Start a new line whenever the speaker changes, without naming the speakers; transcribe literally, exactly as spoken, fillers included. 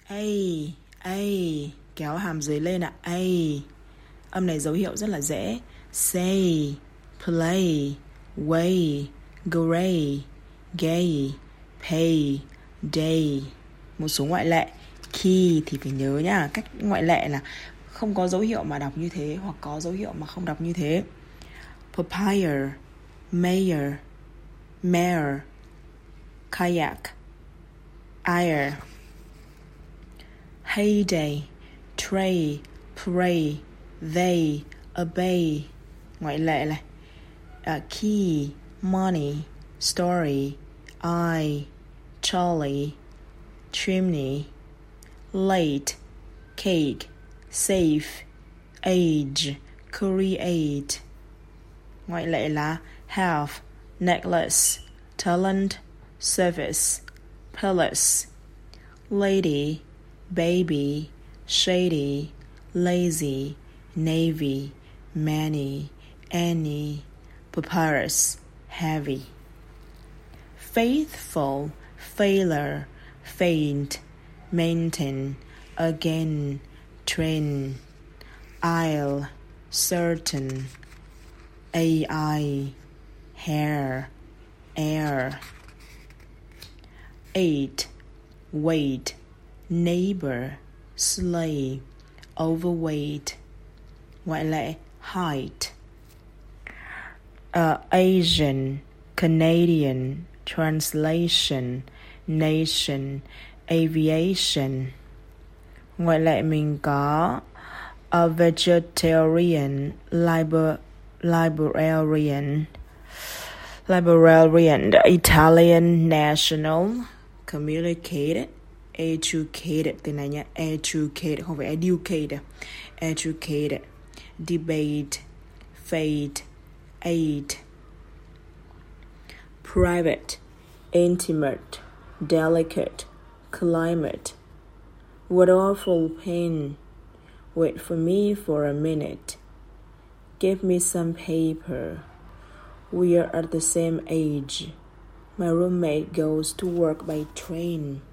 A, A, kéo hàm dưới lên là A. Âm này dấu hiệu rất là dễ. Say, play, way, gray, gay, pay, day. Một số ngoại lệ. Key thì phải nhớ nhá. Cách ngoại lệ là không có dấu hiệu mà đọc như thế, hoặc có dấu hiệu mà không đọc như thế. Papaya, mayor, mare, kayak, air. Heyday, tray, pray, they, obey. Ngoại lệ này. uh, Key, money, story, I, Charlie, chimney. Late, cake, safe, age, create. Ngoại lệ là have, necklace, talent, service, palace. Lady, baby, shady, lazy, navy, many, any, papyrus, heavy. Faithful, failure, faint, maintain, again, train. Isle, certain, A I, hair, air. Eight, weight, neighbor, slave, overweight. Ngoại lệ height. uh, Asian, Canadian, translation, nation, aviation. Ngoại lệ mình có a vegetarian, liber, librarian, librarian, Italian national, communicated, educated. Từ này nha, educated không phải educated. Educated, debate, fate, aid. Private, intimate, delicate, climate. What awful pain. Wait for me for a minute. Give me some paper. We are at the same age. My roommate goes to work by train.